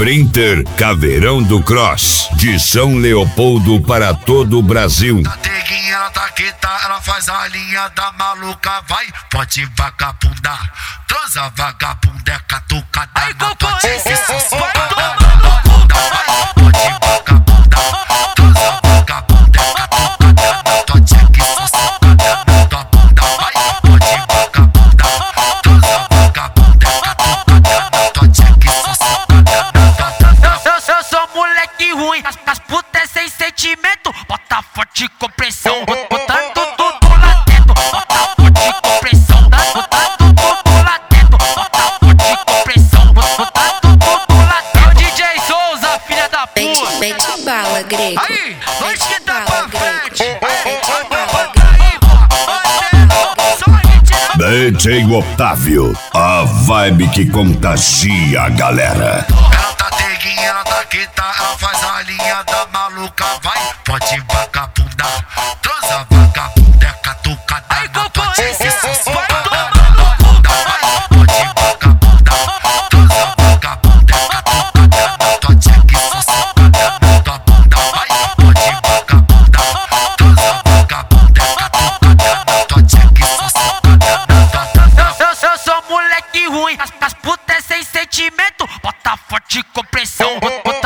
Sprinter Caveirão do Cross, de São Leopoldo para todo o Brasil. A neguinha, ela tá quieta, ela faz a linha da maluca, vai, pode vagabundar, transa vagabunda, é catucada na tua tia. As putas é sem sentimento, bota forte com pressão, botando tudo lá dentro, bota forte com pressão, botando tudo lá dentro, bota forte com pressão, botando tudo lá dentro. É o DJ Souza, filha da puta. Mete bala, grego. Aí, nós que tá pra frente. DJ Otávio, a vibe que contagia a galera. Ela tá neguinha, ela tá quieta, ela faz a linha da maluca, vai, pode vagabundar, transa vagabunda, é catucada na tua tia. Eu sou moleque ruim, as putas é sem sentimento, bota forte com pressão,